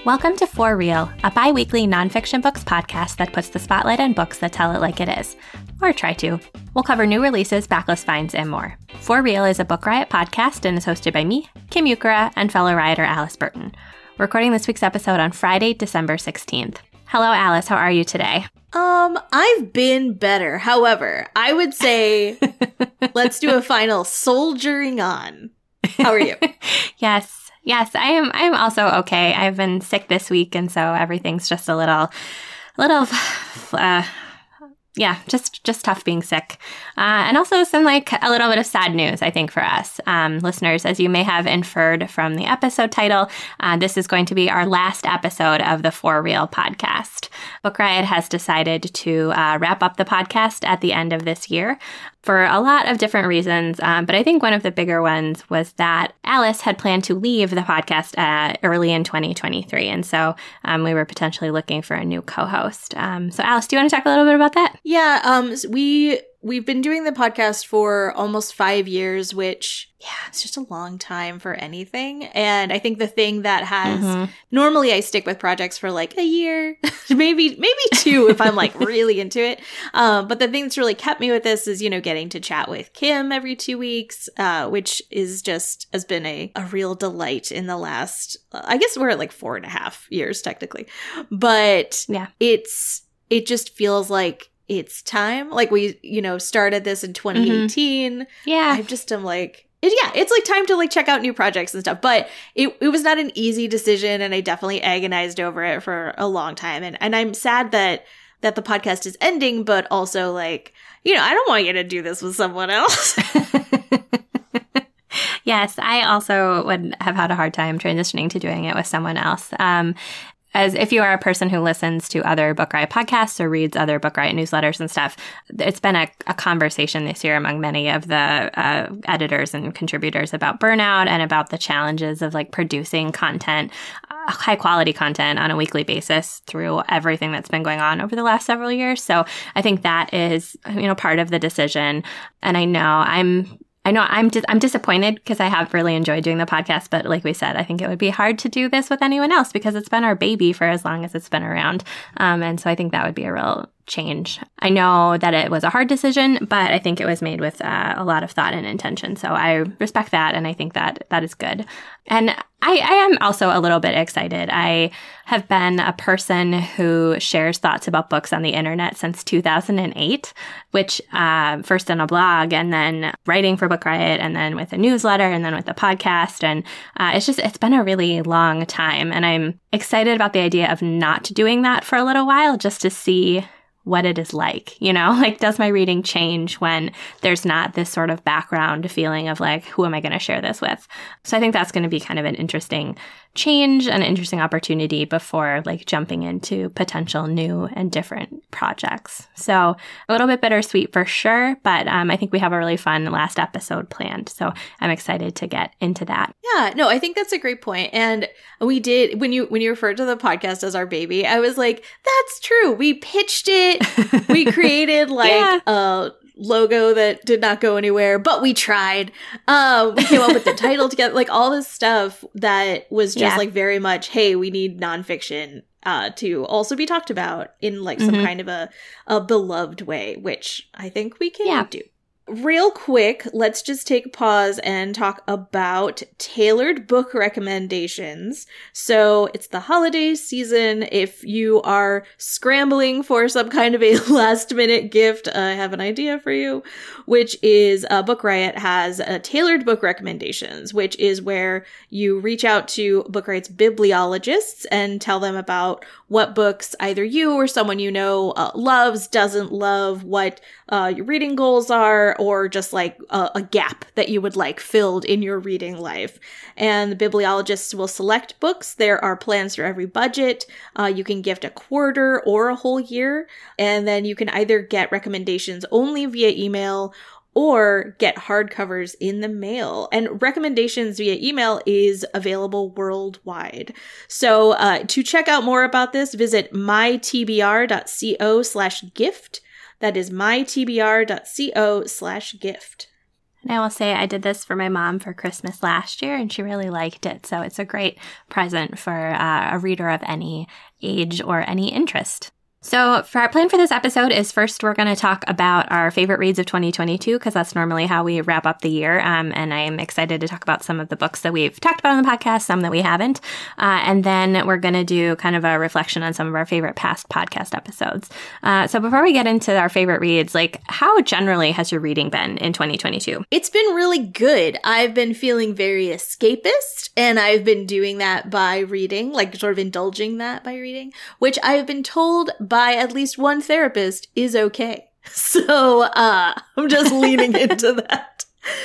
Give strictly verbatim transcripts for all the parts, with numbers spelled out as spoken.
Welcome to For Real, a bi-weekly nonfiction books podcast that puts the spotlight on books that tell it like it is. Or try to. We'll cover new releases, backlist finds, and more. For Real is a Book Riot podcast and is hosted by me, Kim Ukura, and fellow Rioter Alice Burton. We're recording this week's episode on Friday, December sixteenth. Hello, Alice. How are you today? Um, I've been better. However, I would say let's do a final soldiering on. How are you? Yes. Yes, I am. I am also okay. I've been sick this week, and so everything's just a little, little, uh, yeah, just just tough being sick, uh, and also some like a little bit of sad news, I think, for us um, listeners, as you may have inferred from the episode title. Uh, this is going to be our last episode of the For Real podcast. Book Riot has decided to uh, wrap up the podcast at the end of this year, for a lot of different reasons, um, but I think one of the bigger ones was that Alice had planned to leave the podcast uh, early in twenty twenty-three, and so um, we were potentially looking for a new co-host. Um, so Alice, do you want to talk a little bit about that? Yeah, um, we, we've been doing the podcast for almost five years, which, yeah, it's just a long time for anything, and I think the thing that has, mm-hmm. normally I stick with projects for like a year, maybe maybe two if I'm like really into it, um, but the thing that's really kept me with this is, you know, getting to chat with Kim every two weeks, uh, which is just, has been a, a real delight in the last, uh, I guess we're at like four and a half years technically, but yeah, it's, it just feels like it's time. Like we, you know, started this in twenty eighteen. Mm-hmm. Yeah. I just am like, it, yeah, it's like time to like check out new projects and stuff. But it, it was not an easy decision, and I definitely agonized over it for a long time. And and I'm sad that that the podcast is ending, but also like, you know, I don't want you to do this with someone else. Yes, I also would have had a hard time transitioning to doing it with someone else. Um, As if you are a person who listens to other Book Riot podcasts or reads other Book Riot newsletters and stuff, it's been a, a conversation this year among many of the uh, editors and contributors about burnout and about the challenges of like producing content, uh, high quality content on a weekly basis through everything that's been going on over the last several years. So I think that is, you know, part of the decision. And I know I'm I know I'm dis- I'm disappointed because I have really enjoyed doing the podcast, but like we said, I think it would be hard to do this with anyone else because it's been our baby for as long as it's been around. Um, and so I think that would be a real change. I know that it was a hard decision, but I think it was made with uh, a lot of thought and intention. So I respect that, and I think that that is good. And I, I am also a little bit excited. I have been a person who shares thoughts about books on the internet since two thousand eight, which uh, first in a blog, and then writing for Book Riot, and then with a newsletter, and then with the podcast. And uh, it's just, it's been a really long time. And I'm excited about the idea of not doing that for a little while, just to see what it is like, you know, like, does my reading change when there's not this sort of background feeling of like, who am I going to share this with? So I think that's going to be kind of an interesting change, an interesting opportunity before like jumping into potential new and different projects. So a little bit bittersweet for sure, but um, I think we have a really fun last episode planned. So I'm excited to get into that. Yeah, no, I think that's a great point. And we did, when you when you referred to the podcast as our baby, I was like, that's true. We pitched it. We created like yeah. a logo that did not go anywhere, but we tried. Uh, we came up with the title together, like all this stuff that was just yeah. like very much, hey, we need nonfiction uh, to also be talked about in like some mm-hmm. kind of a, a beloved way, which I think we can yeah. do. Real quick, let's just take a pause and talk about tailored book recommendations. So it's the holiday season. If you are scrambling for some kind of a last minute gift, I have an idea for you, which is uh, Book Riot has uh, tailored book recommendations, which is where you reach out to Book Riot's bibliologists and tell them about what books either you or someone you know uh, loves, doesn't love, what uh, your reading goals are, or just like a, a gap that you would like filled in your reading life. And the bibliologists will select books. There are plans for every budget. Uh, you can gift a quarter or a whole year. And then you can either get recommendations only via email or get hardcovers in the mail. And recommendations via email is available worldwide. So uh, to check out more about this, visit mytbr.co slash gift. That is mytbr.co slash gift. And I will say I did this for my mom for Christmas last year, and she really liked it. So it's a great present for uh, a reader of any age or any interest. So for our plan for this episode is first we're going to talk about our favorite reads of twenty twenty-two, because that's normally how we wrap up the year. Um, and I'm excited to talk about some of the books that we've talked about on the podcast, some that we haven't. Uh, and then we're going to do kind of a reflection on some of our favorite past podcast episodes. Uh, so before we get into our favorite reads, like how generally has your reading been in twenty twenty-two? It's been really good. I've been feeling very escapist, and I've been doing that by reading, like sort of indulging that by reading, which I've been told by at least one therapist is okay. So uh, I'm just leaning into that.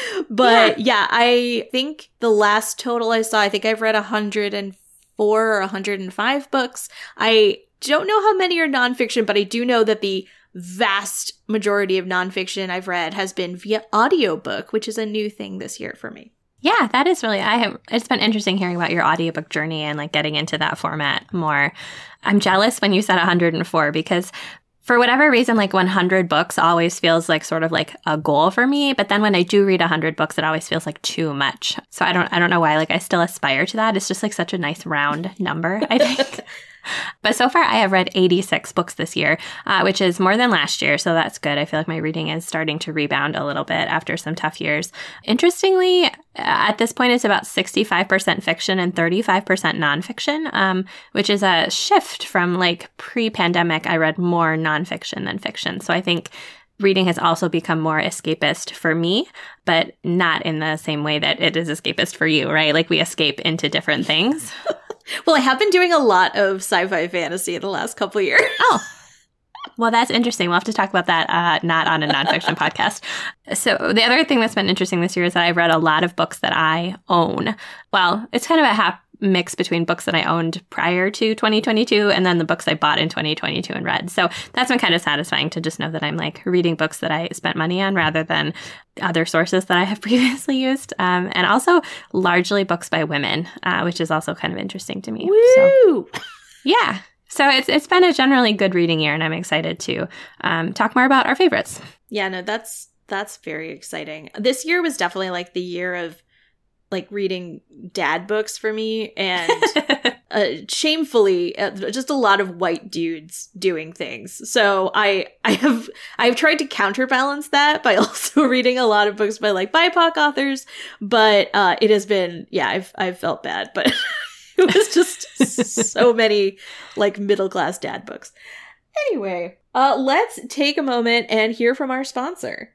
But yeah. yeah, I think the last total I saw, I think I've read one hundred four or one hundred five books. I don't know how many are nonfiction, but I do know that the vast majority of nonfiction I've read has been via audiobook, which is a new thing this year for me. Yeah, that is really, I have, it's been interesting hearing about your audiobook journey and like getting into that format more. I'm jealous when you said one hundred four, because for whatever reason, like one hundred books always feels like sort of like a goal for me. But then when I do read one hundred books, it always feels like too much. So I don't, I don't know why, like I still aspire to that. It's just like such a nice round number, I think. But so far, I have read eighty-six books this year, uh, which is more than last year. So that's good. I feel like my reading is starting to rebound a little bit after some tough years. Interestingly, at this point, it's about sixty-five percent fiction and thirty-five percent nonfiction, um, which is a shift from like pre-pandemic. I read more nonfiction than fiction. So I think reading has also become more escapist for me, but not in the same way that it is escapist for you, right? Like we escape into different things. Well, I have been doing a lot of sci-fi fantasy in the last couple of years. Oh, well, that's interesting. We'll have to talk about that, uh, not on a nonfiction podcast. So the other thing that's been interesting this year is that I've read a lot of books that I own. Well, it's kind of a half mix between books that I owned prior to twenty twenty-two and then the books I bought in twenty twenty-two and read. So that's been kind of satisfying to just know that I'm like reading books that I spent money on rather than other sources that I have previously used. Um, and also largely books by women, uh, which is also kind of interesting to me. Woo! So, yeah. So it's it's been a generally good reading year, and I'm excited to um, talk more about our favorites. Yeah, no, that's that's very exciting. This year was definitely like the year of like reading dad books for me, and uh, shamefully uh, just a lot of white dudes doing things. So I I have I've tried to counterbalance that by also reading a lot of books by like B I P O C authors, but uh, it has been yeah I've I've felt bad, but it was just so many like middle class dad books. Anyway, uh, let's take a moment and hear from our sponsor.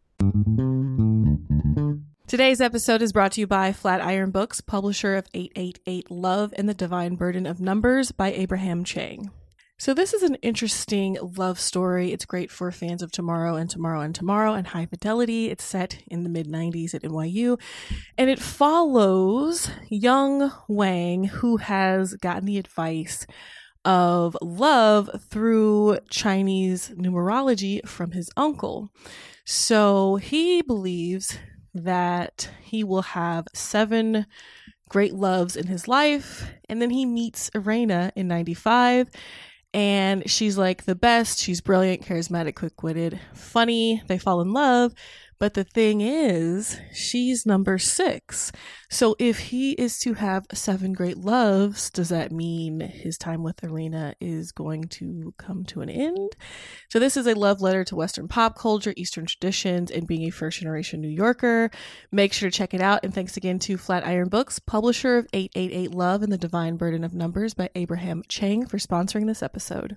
Today's episode is brought to you by Flatiron Books, publisher of eight eight eight Love and the Divine Burden of Numbers by Abraham Chang. So this is an interesting love story. It's great for fans of Tomorrow and Tomorrow and Tomorrow and High Fidelity. It's set in the mid nineties at N Y U, and it follows young Wang, who has gotten the advice of love through Chinese numerology from his uncle. So he believes that he will have seven great loves in his life, and then he meets Irena in ninety-five, and she's like the best. She's brilliant, charismatic, quick-witted, funny. They fall in love, but the thing is, she's number six. So if he is to have seven great loves, does that mean his time with Irena is going to come to an end? So this is a love letter to Western pop culture, Eastern traditions, and being a first-generation New Yorker. Make sure to check it out. And thanks again to Flatiron Books, publisher of eight eight eight Love and the Divine Burden of Numbers by Abraham Chang, for sponsoring this episode.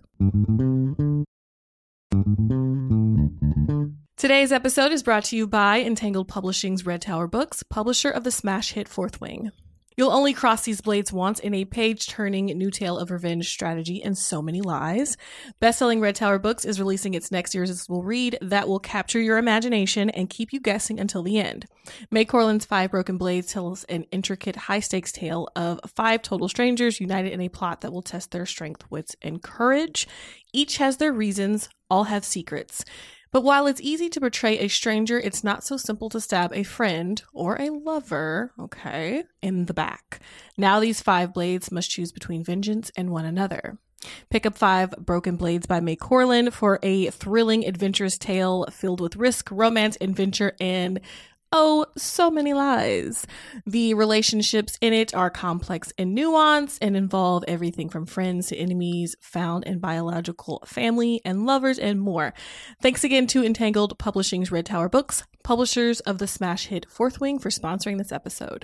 Today's episode is brought to you by Entangled Publishing's Red Tower Books, publisher of the smash hit Fourth Wing. You'll only cross these blades once in a page-turning new tale of revenge, strategy, and so many lies. Best-selling Red Tower Books is releasing its next irresistible read that will capture your imagination and keep you guessing until the end. May Corlin's Five Broken Blades tells an intricate, high-stakes tale of five total strangers united in a plot that will test their strength, wits, and courage. Each has their reasons, all have secrets. But while it's easy to betray a stranger, it's not so simple to stab a friend or a lover, okay, in the back. Now these five blades must choose between vengeance and one another. Pick up Five Broken Blades by May Corlin for a thrilling, adventurous tale filled with risk, romance, adventure, and Oh, so many lies. The relationships in it are complex and nuanced and involve everything from friends to enemies, found and biological family and lovers, and more. Thanks again to Entangled Publishing's Red Tower Books, publishers of the smash hit Fourth Wing, for sponsoring this episode.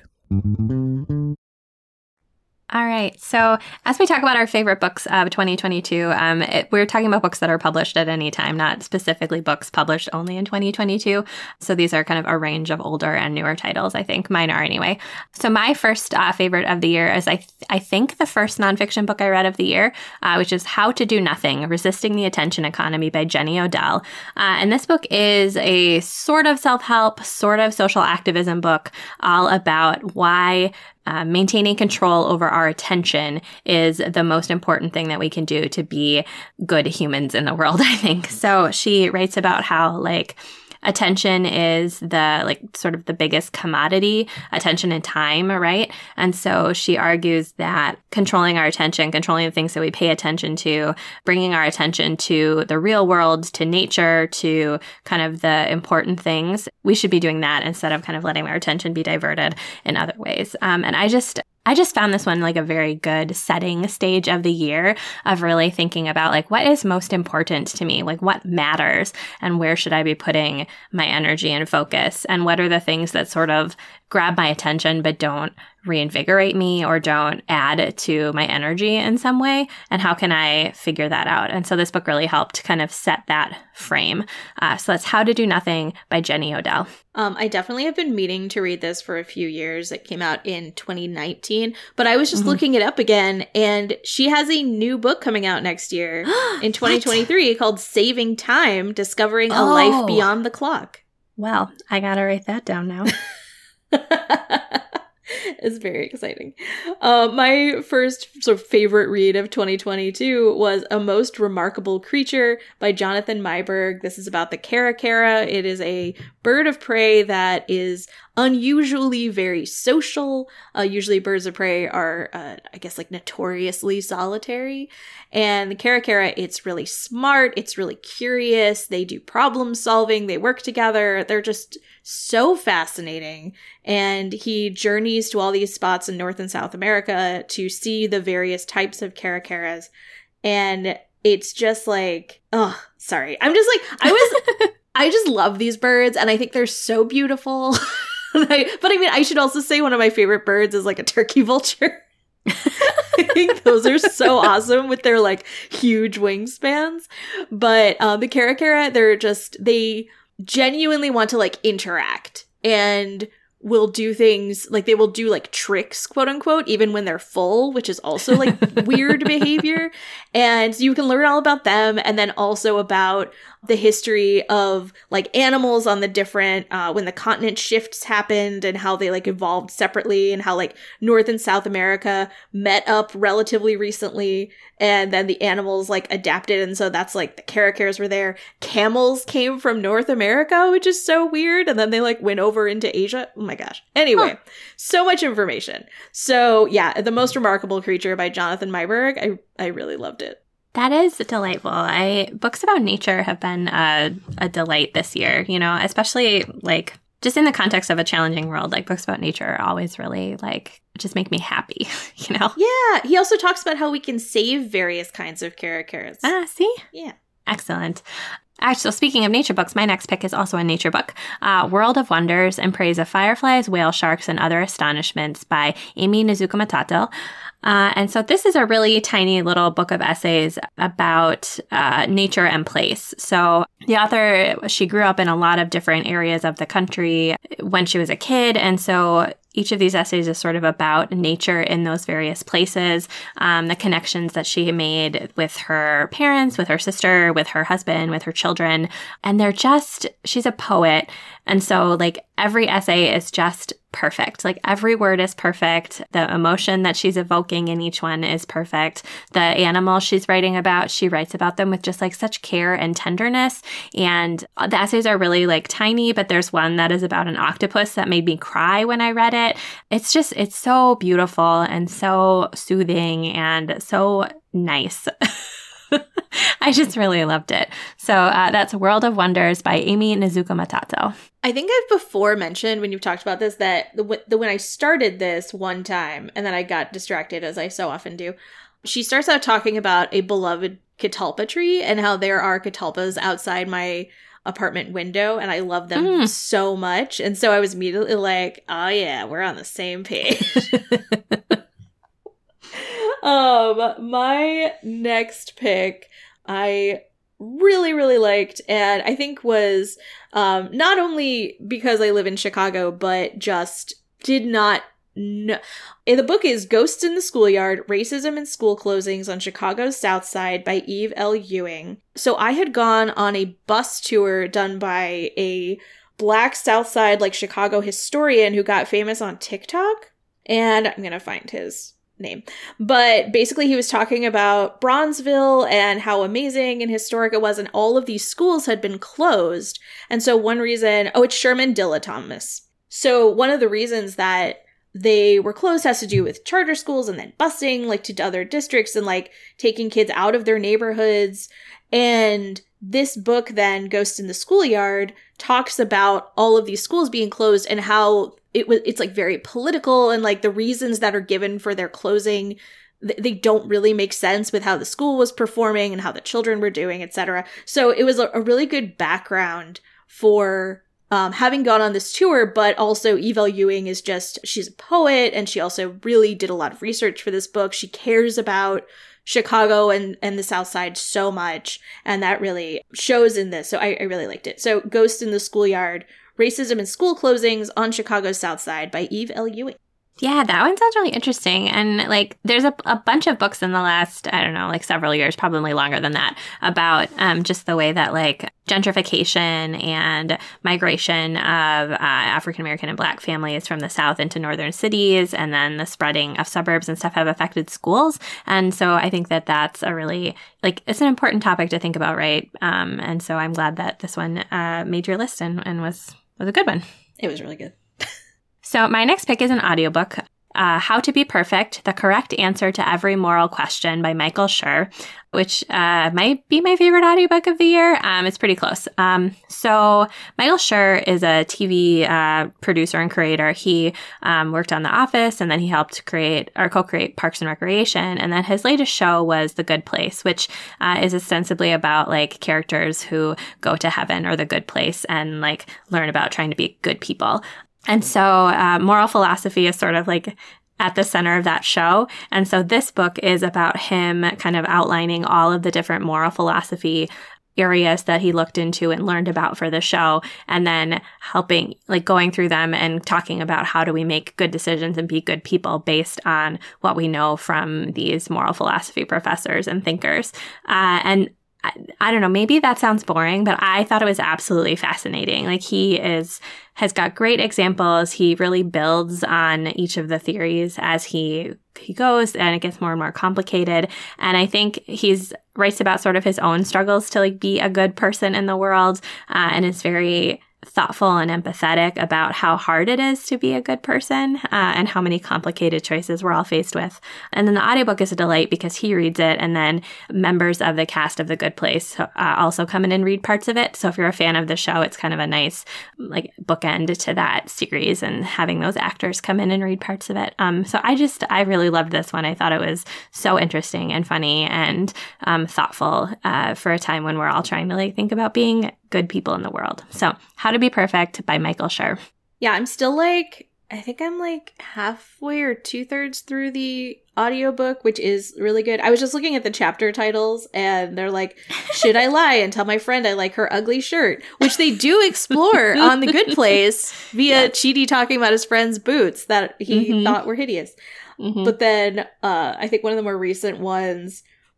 All right. So as we talk about our favorite books of twenty twenty-two, um, it, we're talking about books that are published at any time, not specifically books published only in twenty twenty-two. So these are kind of a range of older and newer titles, I think. Mine are anyway. So my first uh, favorite of the year is, I, th- I think, the first nonfiction book I read of the year, uh, which is How to Do Nothing, Resisting the Attention Economy by Jenny Odell. Uh, and this book is a sort of self-help, sort of social activism book all about why Uh, maintaining control over our attention is the most important thing that we can do to be good humans in the world, I think. So she writes about how, like, attention is the, like, sort of the biggest commodity, attention and time, right? And so she argues that controlling our attention, controlling the things that we pay attention to, bringing our attention to the real world, to nature, to kind of the important things, we should be doing that instead of kind of letting our attention be diverted in other ways. Um, and I just... I just found this one like a very good setting stage of the year of really thinking about, like, what is most important to me? Like, what matters, and where should I be putting my energy and focus? And what are the things that sort of grab my attention but don't reinvigorate me or don't add to my energy in some way? And how can I figure that out? And so this book really helped kind of set that frame. Uh, so that's How to Do Nothing by Jenny Odell. Um, I definitely have been meaning to read this for a few years. It came out in twenty nineteen, but I was just mm-hmm. looking it up again, and she has a new book coming out next year in twenty twenty-three called Saving Time, Discovering a oh. Life Beyond the Clock. Well, I gotta write that down now. It's very exciting. Uh, my first sort of favorite read of twenty twenty-two was A Most Remarkable Creature by Jonathan Meiberg. This is about the caracara. It is a bird of prey that is unusually very social. Uh, usually birds of prey are, uh, I guess, like notoriously solitary. And the caracara, it's really smart. It's really curious. They do problem solving. They work together. They're just so fascinating. And he journeys to all these spots in North and South America to see the various types of caracaras. And it's just like, oh, sorry. I'm just like, I was, I just love these birds, and I think they're so beautiful. I, but I mean, I should also say one of my favorite birds is like a turkey vulture. I think those are so awesome with their like huge wingspans. But um, the caracara, they're just, they genuinely want to like interact and will do things like they will do like tricks, quote unquote, even when they're full, which is also like weird behavior. And you can learn all about them, and then also about the history of like animals on the different, uh, when the continent shifts happened and how they like evolved separately, and how like North and South America met up relatively recently, and then the animals like adapted. And so that's like the caracaras were there. Camels came from North America, which is so weird. And then they like went over into Asia. Oh my gosh. Anyway, huh. So much information. So yeah, The Most Remarkable Creature by Jonathan Meiberg. I, I really loved it. That is delightful. I books about nature have been a, a delight this year, you know, especially like just in the context of a challenging world. Like books about nature are always really like just make me happy, you know? Yeah. He also talks about how we can save various kinds of caracaras. Ah, see? Yeah. Excellent. Actually, so speaking of nature books, my next pick is also a nature book, uh, World of Wonders and Praise of Fireflies, Whale Sharks, and Other Astonishments by Amy Nezuko Matato. Uh, and so this is a really tiny little book of essays about uh, nature and place. So the author, she grew up in a lot of different areas of the country when she was a kid. And so each of these essays is sort of about nature in those various places, um, the connections that she made with her parents, with her sister, with her husband, with her children. And they're just, she's a poet. And so like every essay is just perfect. Like every word is perfect. The emotion that she's evoking in each one is perfect. The animals she's writing about, she writes about them with just like such care and tenderness. And the essays are really like tiny, but there's one that is about an octopus that made me cry when I read it. It's just, it's so beautiful and so soothing and so nice. I just really loved it. So uh, that's World of Wonders by Amy Nizuka Matato. I think I've before mentioned when you've talked about this that the, the when I started this one time and then I got distracted, as I so often do, she starts out talking about a beloved catalpa tree and how there are catalpas outside my apartment window and I love them mm. so much. And so I was immediately like, oh yeah, we're on the same page. um, my next pick I really, really liked, and I think was um, not only because I live in Chicago, but just did not know. The book is Ghosts in the Schoolyard, Racism and School Closings on Chicago's South Side by Eve L. Ewing. So I had gone on a bus tour done by a Black South Side, like Chicago historian who got famous on TikTok, and I'm going to find his name. But basically he was talking about Bronzeville and how amazing and historic it was, and all of these schools had been closed. And so one reason, oh, it's Sherman Dilla Thomas. So one of the reasons that they were closed has to do with charter schools and then busing like to other districts and like taking kids out of their neighborhoods. And this book then, Ghost in the Schoolyard, talks about all of these schools being closed and how it was, it's like very political, and like the reasons that are given for their closing, th- they don't really make sense with how the school was performing and how the children were doing, et cetera. So it was a, a really good background for um, having gone on this tour, but also Eve L. Ewing is just, she's a poet, and she also really did a lot of research for this book. She cares about Chicago and, and the South Side so much, and that really shows in this. So I, I really liked it. So Ghost in the Schoolyard, Racism and School Closings on Chicago's South Side by Eve L. Ewing. Yeah, that one sounds really interesting. And like, there's a, a bunch of books in the last, I don't know, like several years, probably longer than that, about um, just the way that like gentrification and migration of uh, African-American and Black families from the South into northern cities, and then the spreading of suburbs and stuff have affected schools. And so I think that that's a really, like, it's an important topic to think about, right? Um, and so I'm glad that this one uh, made your list and, and was, was a good one. It was really good. So my next pick is an audiobook, uh, How to Be Perfect, The Correct Answer to Every Moral Question by Michael Schur, which uh, might be my favorite audiobook of the year. Um, it's pretty close. Um, so Michael Schur is a T V uh, producer and creator. He um, worked on The Office, and then he helped create or co-create Parks and Recreation. And then his latest show was The Good Place, which uh, is ostensibly about like characters who go to heaven or the good place and like learn about trying to be good people. And so uh, moral philosophy is sort of like at the center of that show. And so this book is about him kind of outlining all of the different moral philosophy areas that he looked into and learned about for the show, and then helping, like going through them and talking about how do we make good decisions and be good people based on what we know from these moral philosophy professors and thinkers. Uh, and I, I don't know, maybe that sounds boring, but I thought it was absolutely fascinating. Like he is, has got great examples. He really builds on each of the theories as he, he goes, and it gets more and more complicated. And I think he's writes about sort of his own struggles to like be a good person in the world, uh, and is very thoughtful and empathetic about how hard it is to be a good person, uh, and how many complicated choices we're all faced with. And then the audiobook is a delight because he reads it, and then members of the cast of The Good Place uh, also come in and read parts of it. So if you're a fan of the show, it's kind of a nice like bookend to that series, and having those actors come in and read parts of it. Um, so I just, I really loved this one. I thought it was so interesting and funny and um, thoughtful uh, for a time when we're all trying to like think about being good people in the world. So How to Be Perfect by Michael Schur. Yeah, I'm still like, I think I'm like halfway or two thirds through the audiobook, which is really good. I was just looking at the chapter titles, and they're like, should I lie and tell my friend I like her ugly shirt? Which they do explore on The Good Place via yes. Chidi talking about his friend's boots that he mm-hmm. thought were hideous. Mm-hmm. But then uh, I think one of the more recent ones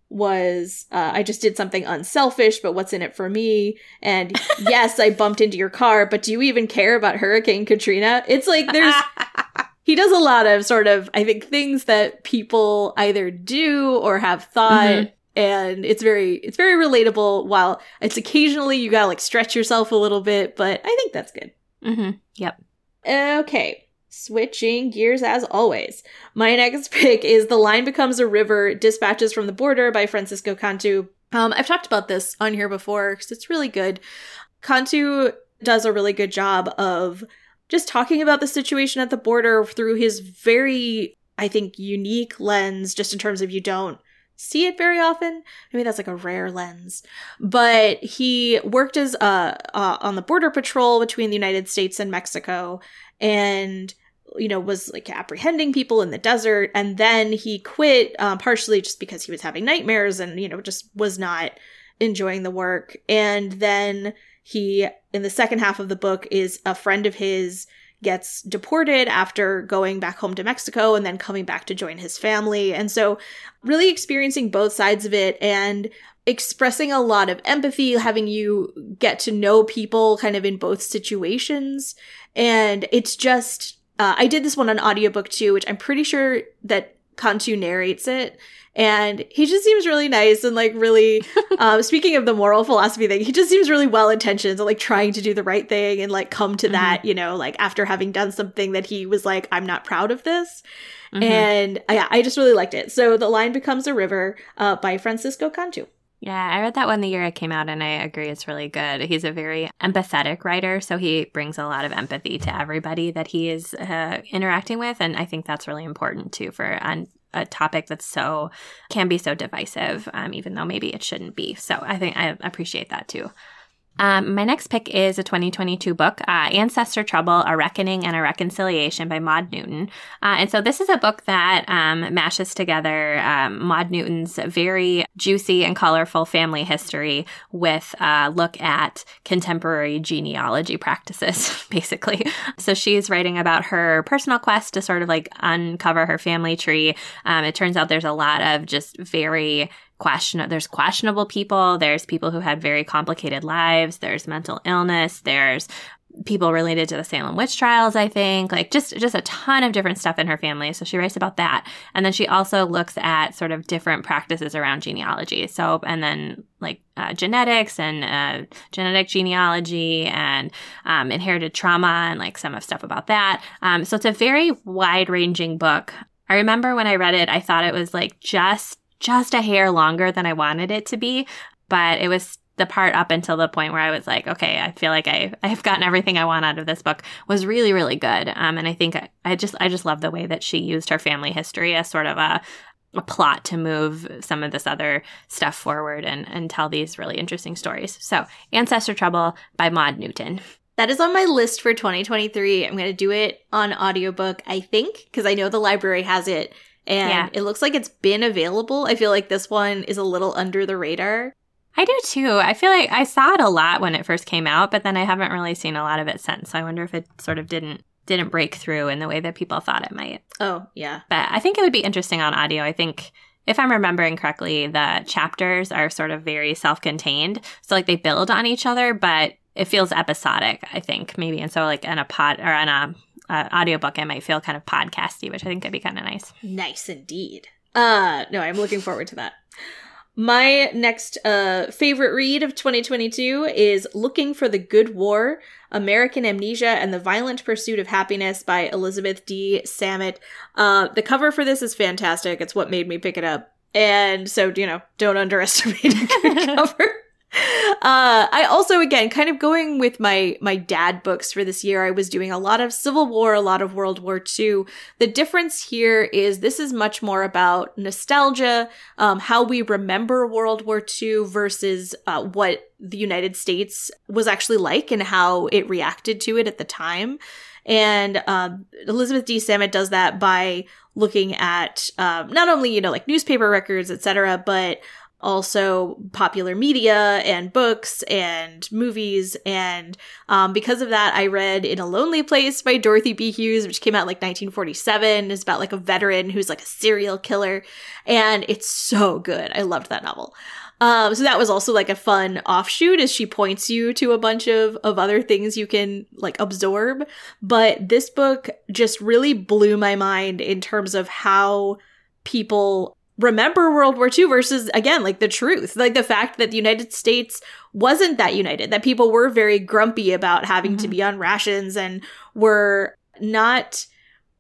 was uh, I just did something unselfish, but what's in it for me? And yes, I bumped into your car, but do you even care about Hurricane Katrina? It's like there's he does a lot of sort of, I think, things that people either do or have thought, mm-hmm. and it's very it's very relatable, while it's occasionally you gotta like stretch yourself a little bit, but I think that's good. Mm-hmm. Yep. Okay. Switching gears as always. My next pick is The Line Becomes a River, Dispatches from the Border by Francisco Cantu. Um, I've talked about this on here before because it's really good. Cantu does a really good job of just talking about the situation at the border through his very, I think, unique lens, just in terms of you don't see it very often. I mean, that's like a rare lens. But he worked as uh, uh, on the border patrol between the United States and Mexico, and you know, was like apprehending people in the desert. And then he quit um, partially just because he was having nightmares and, you know, just was not enjoying the work. And then he, in the second half of the book, is a friend of his gets deported after going back home to Mexico and then coming back to join his family. And so really experiencing both sides of it and expressing a lot of empathy, having you get to know people kind of in both situations. And it's just, Uh, I did this one on audiobook too, which I'm pretty sure that Cantu narrates it. And he just seems really nice and like really, um, speaking of the moral philosophy thing, he just seems really well-intentioned and like trying to do the right thing and like come to mm-hmm. that, you know, like after having done something that he was like, I'm not proud of this. Mm-hmm. And yeah, I just really liked it. So The Line Becomes a River uh, by Francisco Cantu. Yeah, I read that one the year it came out, and I agree it's really good. He's a very empathetic writer, so he brings a lot of empathy to everybody that he is uh, interacting with, and I think that's really important, too, for on a topic that's so, can be so divisive, um, even though maybe it shouldn't be. So I think I appreciate that, too. Um, my next pick is a twenty twenty-two book, uh, Ancestor Trouble, A Reckoning and a Reconciliation by Maud Newton. Uh, and so this is a book that um, mashes together um, Maud Newton's very juicy and colorful family history with a look at contemporary genealogy practices, basically. So she's writing about her personal quest to sort of like uncover her family tree. Um, it turns out there's a lot of just very question there's questionable people, there's people who had very complicated lives, there's mental illness, there's people related to the Salem witch trials, I think, like just just a ton of different stuff in her family. So she writes about that. And then she also looks at sort of different practices around genealogy. So, and then like uh, genetics and uh, genetic genealogy and um, inherited trauma and like some of stuff about that. Um, so it's a very wide-ranging book. I remember when I read it, I thought it was like just just a hair longer than I wanted it to be, but it was the part up until the point where I was like, okay, I feel like I, I've gotten everything I want out of this book, was really, really good. Um, and I think I, I just, I just love the way that she used her family history as sort of a, a plot to move some of this other stuff forward and, and tell these really interesting stories. So Ancestor Trouble by Maud Newton. That is on my list for twenty twenty-three. I'm going to do it on audiobook, I think, because I know the library has it. And yeah. It looks like it's been available. I feel like this one is a little under the radar. I do too. I feel like I saw it a lot when it first came out, but then I haven't really seen a lot of it since. So I wonder if it sort of didn't didn't break through in the way that people thought it might. Oh, yeah. But I think it would be interesting on audio. I think if I'm remembering correctly, the chapters are sort of very self-contained. So like they build on each other, but it feels episodic, I think, maybe. And so like in a pod or on a Uh, audiobook, it might feel kind of podcasty, which I think could be kind of nice. Nice indeed. Uh, no, I'm looking forward to that. My next uh, favorite read of twenty twenty-two is Looking for the Good War, American Amnesia and the Violent Pursuit of Happiness by Elizabeth D. Samet. Uh, the cover for this is fantastic. It's what made me pick it up. And so, you know, don't underestimate a good cover. Uh, I also, again, kind of going with my, my dad books for this year, I was doing a lot of Civil War, a lot of World War Two. The difference here is this is much more about nostalgia, um, how we remember World War Two versus uh, what the United States was actually like and how it reacted to it at the time. And um, Elizabeth D. Samet does that by looking at um, not only, you know, like newspaper records, et cetera, but also popular media and books and movies. And um, because of that, I read In a Lonely Place by Dorothy B. Hughes, which came out like nineteen forty-seven. It's about like a veteran who's like a serial killer. And it's so good. I loved that novel. Um, so that was also like a fun offshoot as she points you to a bunch of, of other things you can like absorb. But this book just really blew my mind in terms of how people remember World War Two versus, again, like the truth, like the fact that the United States wasn't that united, that people were very grumpy about having mm-hmm. to be on rations and were not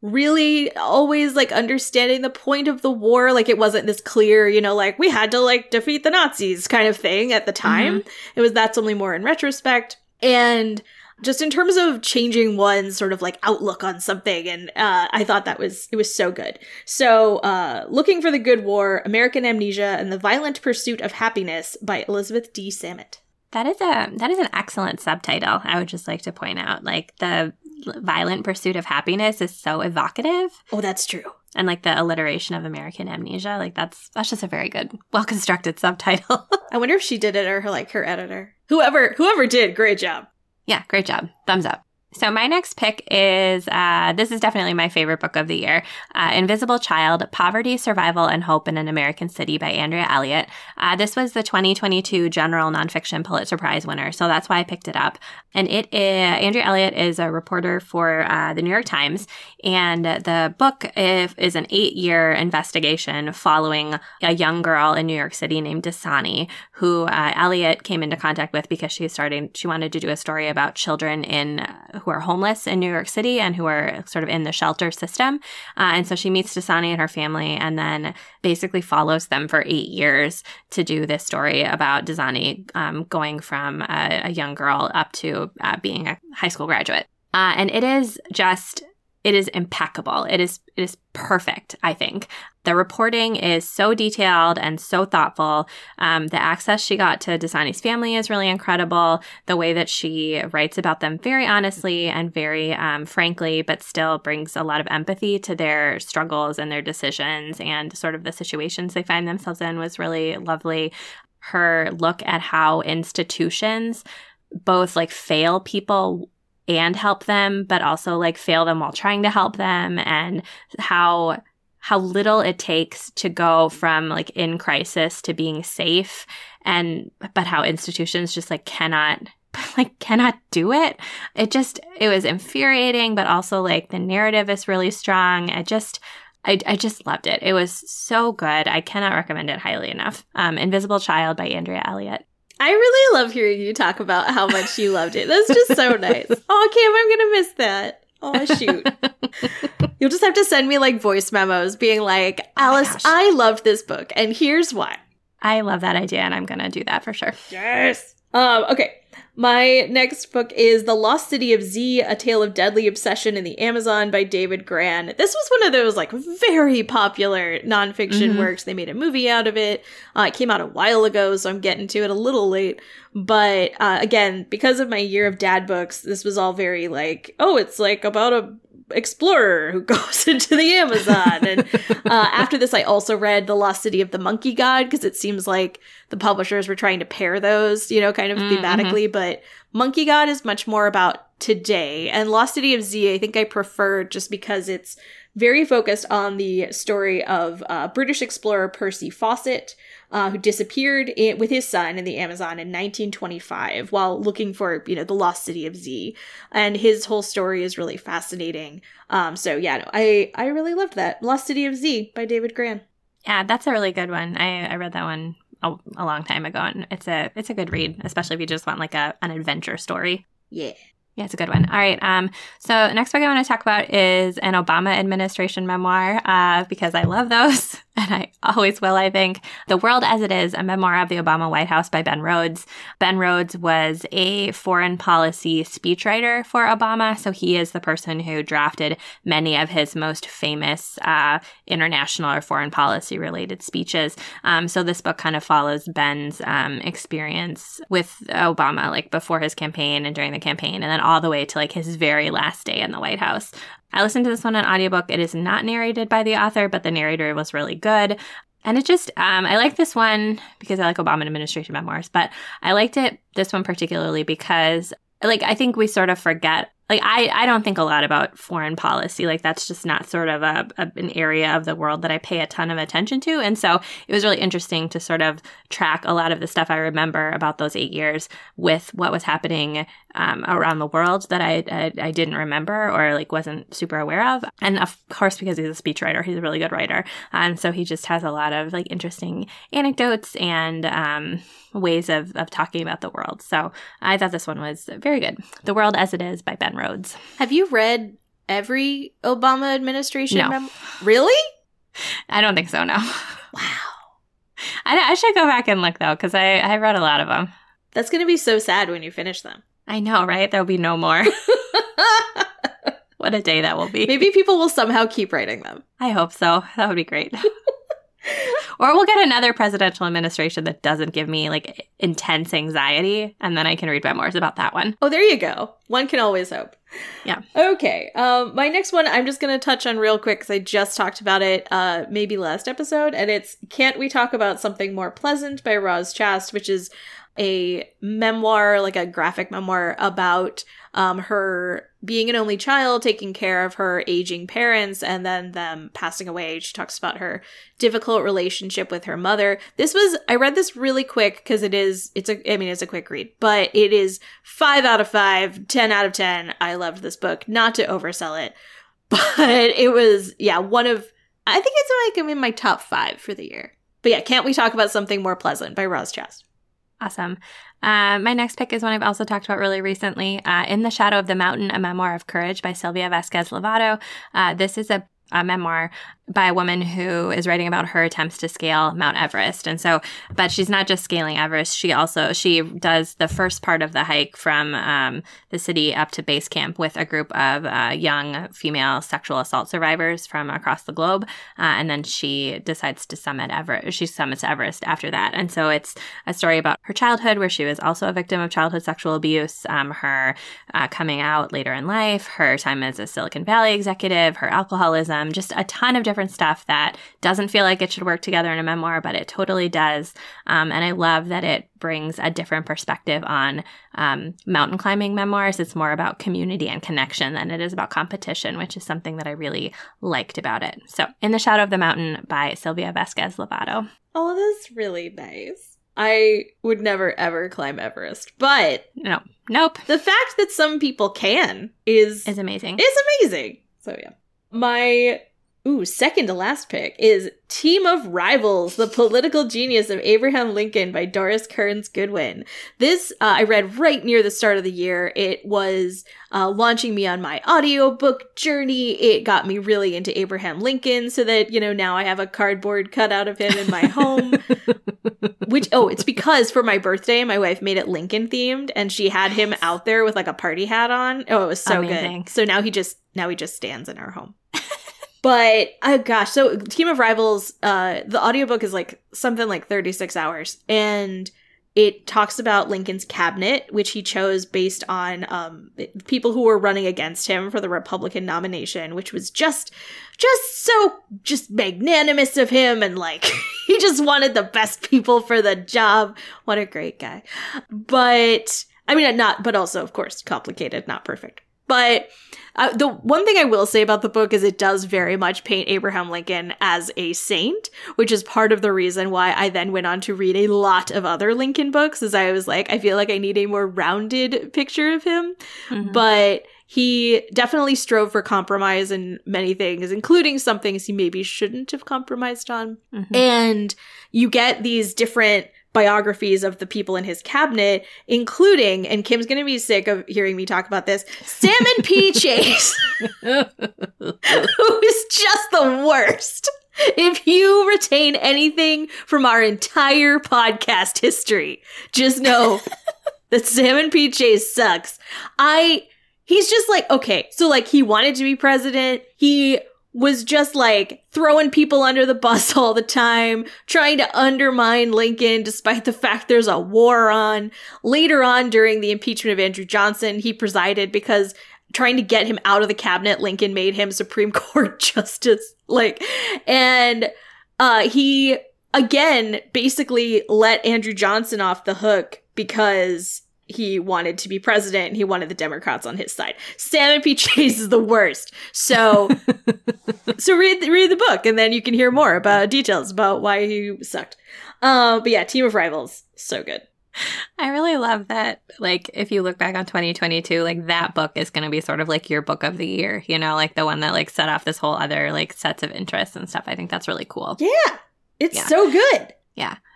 really always like understanding the point of the war. Like it wasn't this clear, you know, like we had to like defeat the Nazis kind of thing at the time. Mm-hmm. It was that's only more in retrospect. And just in terms of changing one's sort of like outlook on something. And uh, I thought that was, it was so good. So uh, Looking for the Good War, American Amnesia, and the Violent Pursuit of Happiness by Elizabeth D. Samet. That is a that is an excellent subtitle. I would just like to point out, like the Violent Pursuit of Happiness is so evocative. Oh, that's true. And like the alliteration of American Amnesia, like that's that's just a very good, well constructed subtitle. I wonder if she did it or her like her editor, whoever whoever did, great job. Yeah, great job. Thumbs up. So my next pick is, uh, this is definitely my favorite book of the year, uh, Invisible Child, Poverty, Survival, and Hope in an American City by Andrea Elliott. Uh, this was the twenty twenty-two General Nonfiction Pulitzer Prize winner, so that's why I picked it up. And it is, Andrea Elliott is a reporter for uh, the New York Times, and the book is, is an eight-year investigation following a young girl in New York City named Dasani, who uh, Elliott came into contact with because she started, she wanted to do a story about children in uh, who are homeless in New York City and who are sort of in the shelter system. Uh, and so she meets Dasani and her family and then basically follows them for eight years to do this story about Dasani um, going from a, a young girl up to uh, being a high school graduate. Uh, and it is just... It is impeccable. It is it is perfect, I think. The reporting is so detailed and so thoughtful. Um, the access she got to Dasani's family is really incredible. The way that she writes about them very honestly and very um, frankly, but still brings a lot of empathy to their struggles and their decisions and sort of the situations they find themselves in was really lovely. Her look at how institutions both like fail people and help them, but also like fail them while trying to help them, and how how little it takes to go from like in crisis to being safe, and but how institutions just like cannot like cannot do it. It just it was infuriating, but also like the narrative is really strong. I just I, I just loved it. It was so good. I cannot recommend it highly enough. Um, Invisible Child by Andrea Elliott. I really love hearing you talk about how much you loved it. That's just so nice. Oh, Cam, I'm going to miss that. Oh, shoot. You'll just have to send me like voice memos being like, Alice, oh I loved this book and here's why. I love that idea and I'm going to do that for sure. Yes. Um, okay. My next book is The Lost City of Z, A Tale of Deadly Obsession in the Amazon by David Grann. This was one of those like very popular nonfiction mm-hmm. works. They made a movie out of it. Uh, it came out a while ago, so I'm getting to it a little late. But uh, again, because of my year of dad books, this was all very like, oh, it's like about a explorer who goes into the Amazon. And uh, after this, I also read The Lost City of the Monkey God, because it seems like the publishers were trying to pair those, you know, kind of mm-hmm. thematically. But Monkey God is much more about today. And Lost City of Z, I think I prefer just because it's very focused on the story of uh, British explorer Percy Fawcett, uh, who disappeared in, with his son in the Amazon in nineteen twenty-five while looking for, you know, the Lost City of Z. And his whole story is really fascinating. Um, so yeah, no, I, I really loved that. Lost City of Z by David Grann. Yeah, that's a really good one. I, I read that one a, a long time ago, and it's a it's a good read, especially if you just want like a an adventure story. Yeah. Yeah, it's a good one. All right. Um, so next book I want to talk about is an Obama administration memoir, uh, because I love those, and I always will, I think. The World as It Is, a memoir of the Obama White House by Ben Rhodes. Ben Rhodes was a foreign policy speechwriter for Obama, so he is the person who drafted many of his most famous uh, international or foreign policy-related speeches. Um, so this book kind of follows Ben's um, experience with Obama, like before his campaign and during the campaign, and then all the way to like his very last day in the White House. I listened to this one on audiobook. It is not narrated by the author, but the narrator was really good. And it just, um, I like this one because I like Obama administration memoirs, but I liked it, this one particularly because like, I think we sort of forget, like, I, I don't think a lot about foreign policy. Like, that's just not sort of a, a an area of the world that I pay a ton of attention to. And so it was really interesting to sort of track a lot of the stuff I remember about those eight years with what was happening um, around the world that I, I I didn't remember or like wasn't super aware of. And of course, because he's a speechwriter, he's a really good writer. And so he just has a lot of like interesting anecdotes and um, ways of, of talking about the world. So I thought this one was very good. The World as It Is by Ben Rhodes. Have you read every Obama administration? No. Mem- really? I don't think so, no. Wow. I, I should go back and look, though, because I, I read a lot of them. That's going to be so sad when you finish them. I know, right? There'll be no more. What a day that will be. Maybe people will somehow keep writing them. I hope so. That would be great. Or we'll get another presidential administration that doesn't give me, like, intense anxiety, and then I can read memoirs about that one. Oh, there you go. One can always hope. Yeah. Okay. Um, my next one I'm just going to touch on real quick because I just talked about it uh, maybe last episode, and it's Can't We Talk About Something More Pleasant by Roz Chast, which is a memoir, like a graphic memoir about um, her being an only child, taking care of her aging parents, and then them passing away. She talks about her difficult relationship with her mother. This was, I read this really quick because it is, it's a, I mean, it's a quick read, but it is five out of five, ten out of ten. I loved this book, not to oversell it, but it was, yeah, one of, I think it's like I'm in my top five for the year. But yeah, Can't We Talk About Something More Pleasant by Roz Chast. Awesome. Uh, my next pick is one I've also talked about really recently, uh, In the Shadow of the Mountain, A Memoir of Courage by Sylvia Vasquez Lovato. Uh, this is a, a memoir by a woman who is writing about her attempts to scale Mount Everest. And so, but she's not just scaling Everest. She also, she does the first part of the hike from um, the city up to base camp with a group of uh, young female sexual assault survivors from across the globe. Uh, and then she decides to summit Everest. She summits Everest after that. And so it's a story about her childhood where she was also a victim of childhood sexual abuse, um, her uh, coming out later in life, her time as a Silicon Valley executive, her alcoholism, just a ton of different stuff that doesn't feel like it should work together in a memoir, but it totally does. Um, and I love that it brings a different perspective on um, mountain climbing memoirs. It's more about community and connection than it is about competition, which is something that I really liked about it. So, In the Shadow of the Mountain by Sylvia Vasquez Lovato. Oh, that's really nice. I would never, ever climb Everest, but No, nope. the fact that some people can is Is amazing. is amazing. So yeah. My ooh, second to last pick is Team of Rivals, The Political Genius of Abraham Lincoln by Doris Kearns Goodwin. This uh, I read right near the start of the year. It was uh, launching me on my audiobook journey. It got me really into Abraham Lincoln so that, you know, now I have a cardboard cutout of him in my home. Which, oh, it's because for my birthday, my wife made it Lincoln themed and she had him out there with like a party hat on. Oh, it was so Amazing. good. So now he just, now he just stands in our home. But, oh gosh, so Team of Rivals, uh, the audiobook is like something like thirty-six hours. And it talks about Lincoln's cabinet, which he chose based on um, people who were running against him for the Republican nomination, which was just, just so, just magnanimous of him. And like, he just wanted the best people for the job. What a great guy. But, I mean, not, but also, of course, complicated, not perfect. But uh, the one thing I will say about the book is it does very much paint Abraham Lincoln as a saint, which is part of the reason why I then went on to read a lot of other Lincoln books, as I was like, I feel like I need a more rounded picture of him. Mm-hmm. But he definitely strove for compromise in many things, including some things he maybe shouldn't have compromised on. Mm-hmm. And you get these different biographies of the people in his cabinet, including, and Kim's going to be sick of hearing me talk about this, Salmon P. Chase, who is just the worst. If you retain anything from our entire podcast history, just know that Salmon P. Chase sucks. I, he's just like, okay, so like he wanted to be president. He was just like throwing people under the bus all the time, trying to undermine Lincoln despite the fact there's a war on. Later on, during the impeachment of Andrew Johnson, he presided because trying to get him out of the cabinet, Lincoln made him Supreme Court justice. Like, and uh, he, again, basically let Andrew Johnson off the hook because he wanted to be president and he wanted the Democrats on his side. Salmon P. Chase is the worst. So, so read, read the book and then you can hear more about details about why he sucked. Uh, but yeah, Team of Rivals. So good. I really love that, like, if you look back on twenty twenty-two, like, that book is going to be sort of like your book of the year, you know, like the one that, like, set off this whole other, like, sets of interests and stuff. I think that's really cool. Yeah. It's yeah. so good. Yeah.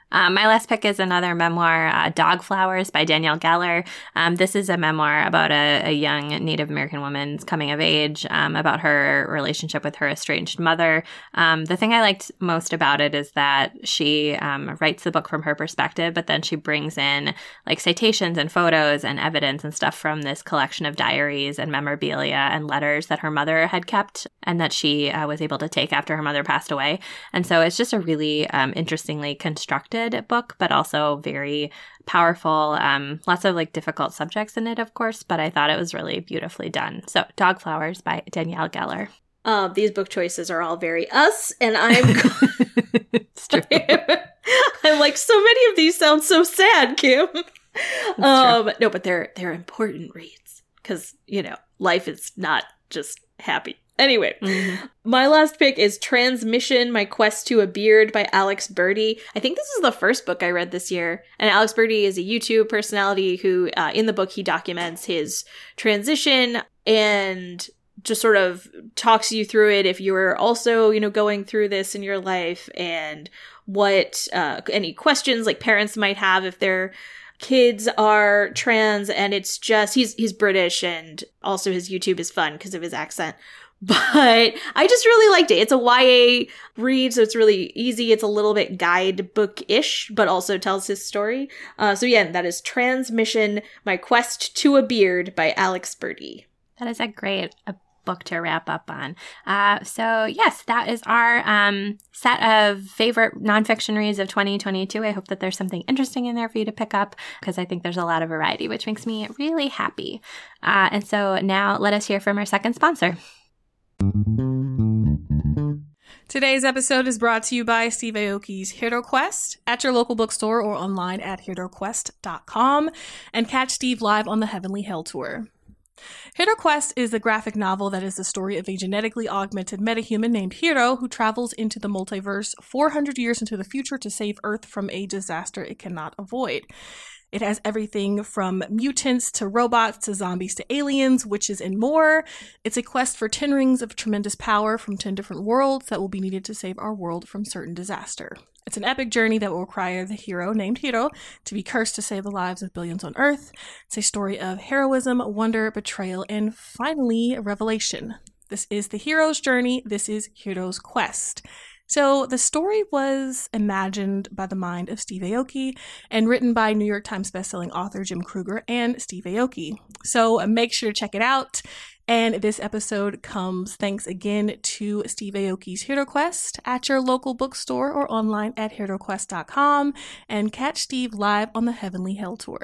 Um, my last pick is another memoir, uh, Dog Flowers by Danielle Geller. Um, this is a memoir about a, a young Native American woman's coming of age, um, about her relationship with her estranged mother. Um, the thing I liked most about it is that she um, writes the book from her perspective, but then she brings in like citations and photos and evidence and stuff from this collection of diaries and memorabilia and letters that her mother had kept and that she uh, was able to take after her mother passed away. And so it's just a really um, interestingly constructed book, but also very powerful. Um, lots of like difficult subjects in it, of course, but I thought it was really beautifully done. So Dog Flowers by Danielle Geller. Uh, these book choices are all very us, and I'm It's true. I'm like, so many of these sound so sad, Kim. Um, no, but they're they're important reads because, you know, life is not just happy. Anyway, mm-hmm. My last pick is Transmission, My Quest to a Beard by Alex Birdie. I think this is the first book I read this year. And Alex Birdie is a YouTube personality who, uh, in the book, he documents his transition and just sort of talks you through it if you're also, you know, going through this in your life and what, uh, any questions like parents might have if their kids are trans. And it's just, he's, he's British, and also his YouTube is fun because of his accent. But I just really liked it. It's a Y A read, so it's really easy. It's a little bit guidebook-ish, but also tells his story. Uh, so yeah, that is Transmission, My Quest to a Beard by Alex Birdie. That is a great a book to wrap up on. Uh, so yes, that is our um, set of favorite nonfiction reads of twenty twenty-two. I hope that there's something interesting in there for you to pick up because I think there's a lot of variety, which makes me really happy. Uh, and so now let us hear from our second sponsor. Today's episode is brought to you by Steve Aoki's Hero Quest at your local bookstore or online at hero quest dot com, and catch Steve live on the Heavenly Hell Tour. Hero Quest is a graphic novel that is the story of a genetically augmented metahuman named Hero who travels into the multiverse four hundred years into the future to save Earth from a disaster it cannot avoid. It has everything from mutants to robots to zombies to aliens, witches, and more. It's a quest for ten rings of tremendous power from ten different worlds that will be needed to save our world from certain disaster. It's an epic journey that will require the hero, named Hero, to be cursed to save the lives of billions on Earth. It's a story of heroism, wonder, betrayal, and finally, revelation. This is the hero's journey. This is Hero's Quest. So the story was imagined by the mind of Steve Aoki and written by New York Times bestselling author Jim Kruger and Steve Aoki. So make sure to check it out. And this episode comes thanks again to Steve Aoki's Hero Quest at your local bookstore or online at hero quest dot com, and catch Steve live on the Heavenly Hell Tour.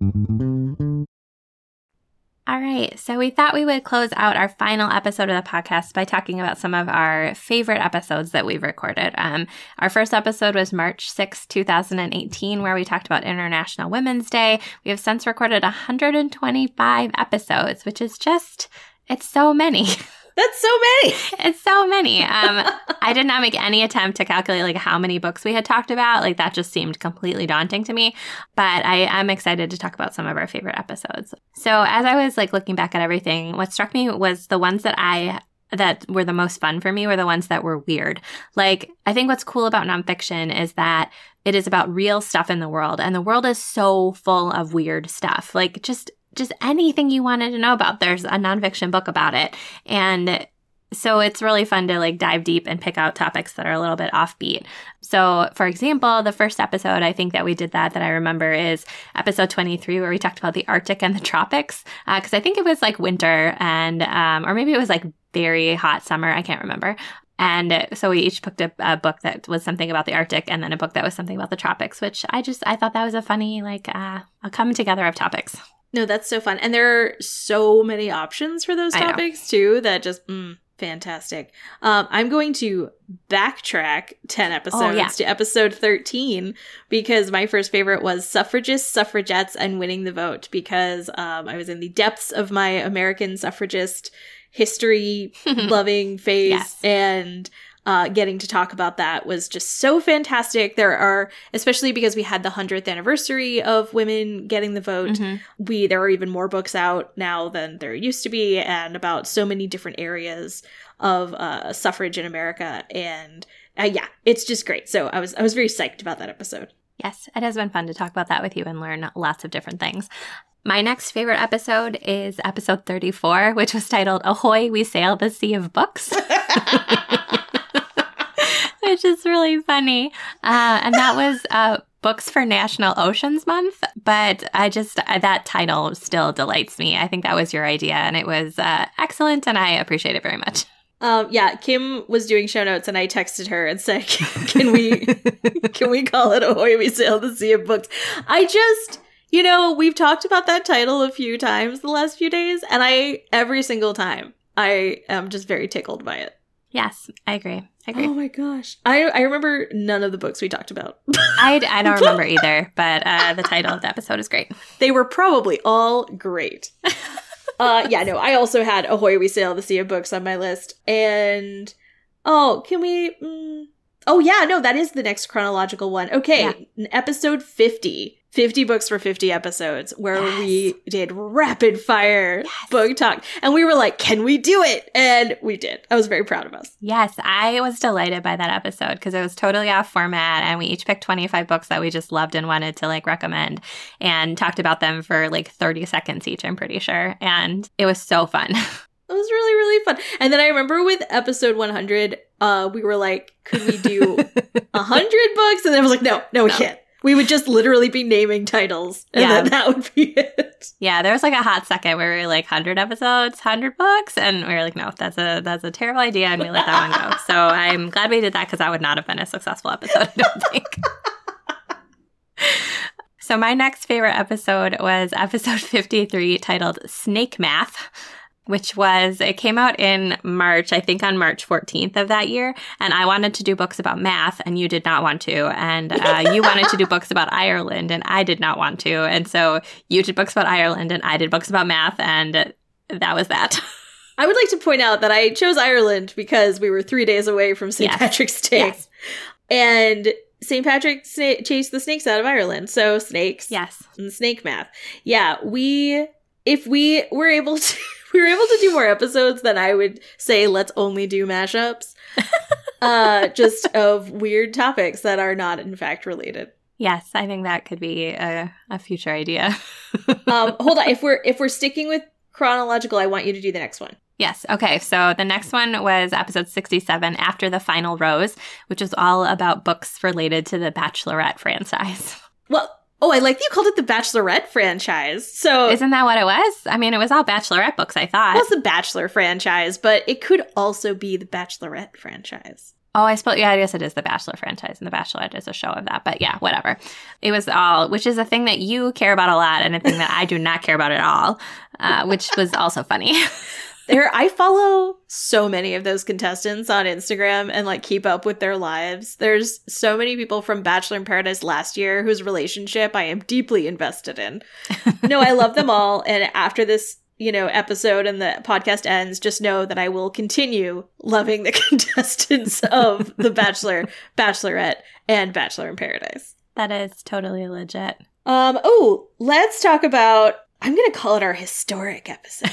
All right, so we thought we would close out our final episode of the podcast by talking about some of our favorite episodes that we've recorded. Um, our first episode was March sixth, twenty eighteen, where we talked about International Women's Day. We have since recorded one hundred twenty-five episodes, which is just, it's so many. That's so many. It's so many. Um, I did not make any attempt to calculate like how many books we had talked about. Like that just seemed completely daunting to me. But I am excited to talk about some of our favorite episodes. So as I was like looking back at everything, what struck me was the ones that I that were the most fun for me were the ones that were weird. Like, I think what's cool about nonfiction is that it is about real stuff in the world. And the world is so full of weird stuff. Like just Just anything you wanted to know about, there's a nonfiction book about it. And so it's really fun to like dive deep and pick out topics that are a little bit offbeat. So for example, the first episode I think that we did that that I remember is episode twenty-three, where we talked about the Arctic and the tropics. Uh, Cause I think it was like winter and, um, or maybe it was like very hot summer. I can't remember. And so we each picked a, a book that was something about the Arctic and then a book that was something about the tropics, which I just, I thought that was a funny, like, uh, a coming together of topics. No, that's so fun. And there are so many options for those topics, too, that just, mm, fantastic. Um, I'm going to backtrack ten episodes oh, yeah. to episode thirteen, because my first favorite was Suffragists, Suffragettes, and Winning the Vote, because um, I was in the depths of my American suffragist history-loving phase, yes. and Uh, getting to talk about that was just so fantastic. There are, especially because we had the hundredth anniversary of women getting the vote, mm-hmm. we there are even more books out now than there used to be, and about so many different areas of uh, suffrage in America. And uh, yeah, it's just great. So I was I was very psyched about that episode. Yes, it has been fun to talk about that with you and learn lots of different things. My next favorite episode is episode thirty-four, which was titled Ahoy, We Sail the Sea of Books. Which is really funny. Uh, and that was uh, Books for National Oceans Month. But I just, uh, that title still delights me. I think that was your idea, and it was uh, excellent, and I appreciate it very much. Um, yeah, Kim was doing show notes and I texted her and said, can we, can we call it Ahoy, We Sail the Sea of Books? I just, you know, we've talked about that title a few times the last few days, and I, every single time, I am just very tickled by it. Yes, I agree. I agree. Oh my gosh. I, I remember none of the books we talked about. I, I don't remember either, but uh, the title of the episode is great. They were probably all great. Uh, yeah, no, I also had Ahoy, We Sail the Sea of Books on my list. And, oh, can we... Mm, oh, yeah, no, that is the next chronological one. Okay, yeah. Episode fifty. fifty books for fifty episodes, where yes. we did rapid fire yes. book talk. And we were like, can we do it? And we did. I was very proud of us. Yes, I was delighted by that episode because it was totally off format, and we each picked twenty-five books that we just loved and wanted to like recommend and talked about them for like thirty seconds each, I'm pretty sure. And it was so fun. It was really, really fun. And then I remember with episode one hundred, uh, we were like, could we do one hundred books? And then I was like, no, no, we no. can't. We would just literally be naming titles, and yeah. then that would be it. Yeah, there was like a hot second where we were like, one hundred episodes, one hundred books, and we were like, no, that's a that's a terrible idea, and we let that one go. So I'm glad we did that because that would not have been a successful episode, I don't think. So my next favorite episode was episode fifty-three, titled Snake Math, which was, it came out in March, I think on March fourteenth of that year. And I wanted to do books about math, and you did not want to. And uh, you wanted to do books about Ireland, and I did not want to. And so you did books about Ireland, and I did books about math, and that was that. I would like to point out that I chose Ireland because we were three days away from Saint Yes. Patrick's Day. Yes. And Saint Patrick sna- chased the snakes out of Ireland. So snakes. Yes. And snake math. Yeah, we, if we were able to, we were able to do more episodes, then I would say let's only do mashups. uh, just of weird topics that are not in fact related. Yes, I think that could be a, a future idea. um, hold on. If we're, if we're sticking with chronological, I want you to do the next one. Yes. Okay. So the next one was episode sixty-seven, After the Final Rose, which is all about books related to the Bachelorette franchise. Well, oh, I like that you called it the Bachelorette franchise. So isn't that what it was? I mean, it was all Bachelorette books, I thought. It was the Bachelor franchise, but it could also be the Bachelorette franchise. Oh, I suppose, yeah, I guess it is the Bachelor franchise, and the Bachelorette is a show of that. But yeah, whatever. It was all, which is a thing that you care about a lot, and a thing that I do not care about at all, uh, which was also funny. There, I follow so many of those contestants on Instagram and like keep up with their lives. There's so many people from Bachelor in Paradise last year whose relationship I am deeply invested in. No, I love them all. And after this, you know, episode and the podcast ends, just know that I will continue loving the contestants of The Bachelor, Bachelorette, and Bachelor in Paradise. That is totally legit. Um. Oh, let's talk about, I'm going to call it our historic episode.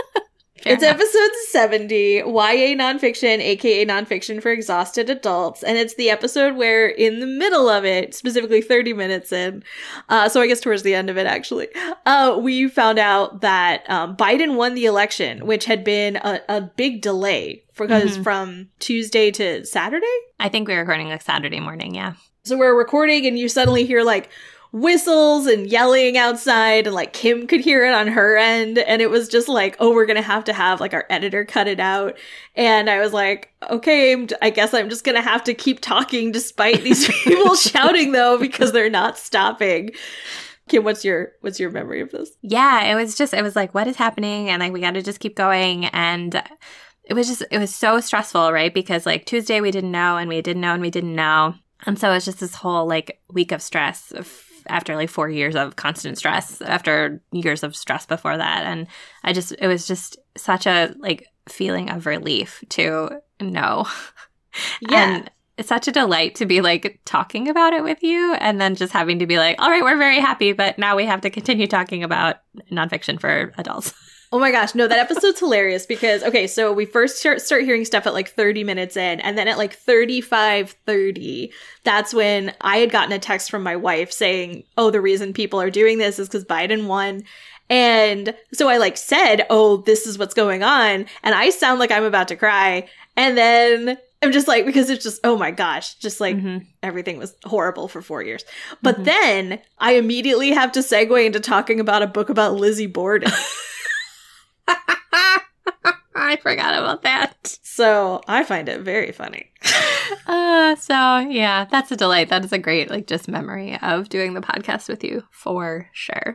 Fair it's enough. episode seventy, Y A nonfiction, aka nonfiction for exhausted adults. And it's the episode where in the middle of it, specifically thirty minutes in, uh, so I guess towards the end of it, actually, uh, we found out that um, Biden won the election, which had been a, a big delay because mm-hmm. from Tuesday to Saturday? I think we were recording like Saturday morning, yeah. So we're recording and you suddenly hear like whistles and yelling outside, and like Kim could hear it on her end, and it was just like, oh, we're gonna have to have like our editor cut it out. And I was like, okay, I guess I'm just gonna have to keep talking despite these people shouting though, because they're not stopping. Kim, what's your what's your memory of this? Yeah, it was just, it was like, what is happening? And like, we got to just keep going. And it was just, it was so stressful, right? Because like Tuesday we didn't know, and we didn't know, and we didn't know. And so it's just this whole like week of stress of, after like four years of constant stress, after years of stress before that. And I just, it was just such a like feeling of relief to know. Yeah. And it's such a delight to be like talking about it with you, and then just having to be like, all right, we're very happy, but now we have to continue talking about nonfiction for adults. Oh my gosh, no, that episode's hilarious because, okay, so we first start, start hearing stuff at like thirty minutes in, and then at like thirty-five thirty, that's when I had gotten a text from my wife saying, oh, the reason people are doing this is because Biden won. And so I like said, oh, this is what's going on, and I sound like I'm about to cry, and then I'm just like, because it's just, oh my gosh, just like mm-hmm. everything was horrible for four years. But mm-hmm. then I immediately have to segue into talking about a book about Lizzie Borden. I forgot about that. So I find it very funny. uh, so yeah, that's a delight. That is a great, like, just memory of doing the podcast with you for sure.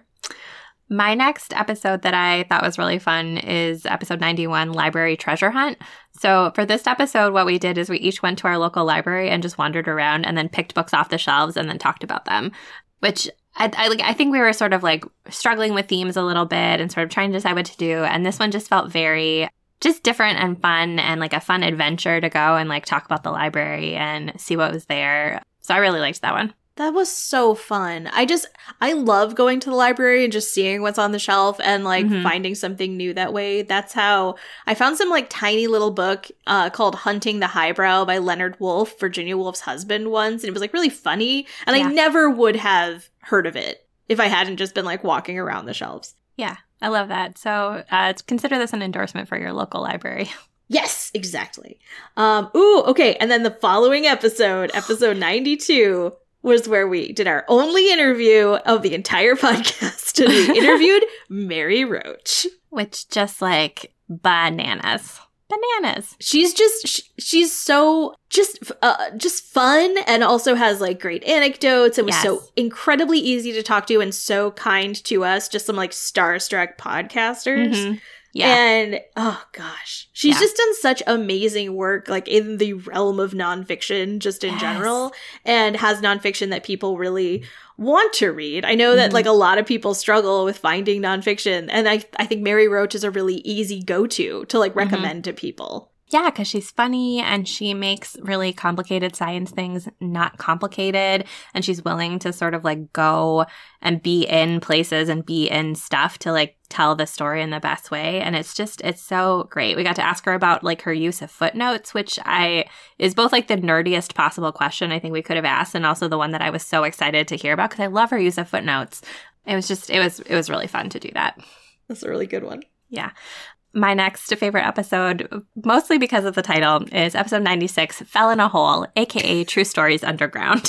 My next episode that I thought was really fun is episode ninety-one, Library Treasure Hunt. So for this episode, what we did is we each went to our local library and just wandered around and then picked books off the shelves and then talked about them, which I, I, like, I think we were sort of like struggling with themes a little bit and sort of trying to decide what to do. And this one just felt very just different and fun and like a fun adventure to go and like talk about the library and see what was there. So I really liked that one. That was so fun. I just, I love going to the library and just seeing what's on the shelf and like mm-hmm. finding something new that way. That's how I found some like tiny little book uh, called Hunting the Highbrow by Leonard Woolf, Virginia Woolf's husband, once. And it was like really funny. And yeah. I never would have heard of it if I hadn't just been like walking around the shelves. Yeah, I love that. So uh, consider this an endorsement for your local library. Yes, exactly. Um, ooh, okay. And then the following episode, episode ninety-two, was where we did our only interview of the entire podcast. And we interviewed Mary Roach. Which just like bananas. Bananas. She's just, she, she's so just, uh, just fun and also has like great anecdotes and was yes. so incredibly easy to talk to and so kind to us. Just some like starstruck podcasters. Mm-hmm. Yeah. And, oh gosh, she's yeah. just done such amazing work, like in the realm of nonfiction, just in yes. general, and has nonfiction that people really want to read. I know that mm-hmm. like a lot of people struggle with finding nonfiction, and I, I think Mary Roach is a really easy go-to to like recommend mm-hmm. to people. Yeah, because she's funny and she makes really complicated science things not complicated. And she's willing to sort of like go and be in places and be in stuff to like tell the story in the best way. And it's just, it's so great. We got to ask her about like her use of footnotes, which I is both like the nerdiest possible question I think we could have asked, and also the one that I was so excited to hear about because I love her use of footnotes. It was just, it was, it was really fun to do that. That's a really good one. Yeah. My next favorite episode, mostly because of the title, is episode ninety-six, Fell in a Hole, a k a. True Stories Underground.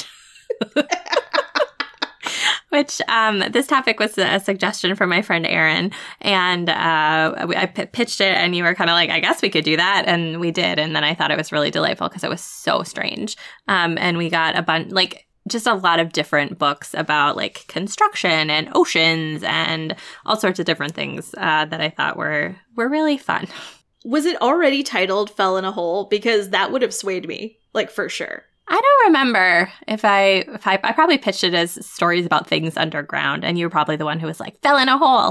Which, um, this topic was a suggestion from my friend Erin, and uh, I p- pitched it, and you were kind of like, I guess we could do that, and we did, and then I thought it was really delightful because it was so strange, um, and we got a bunch, like, just a lot of different books about like construction and oceans and all sorts of different things uh, that I thought were were really fun. Was it already titled Fell in a Hole? Because that would have swayed me, like for sure. I don't remember if I if I, I probably pitched it as stories about things underground, and you were probably the one who was like, fell in a hole.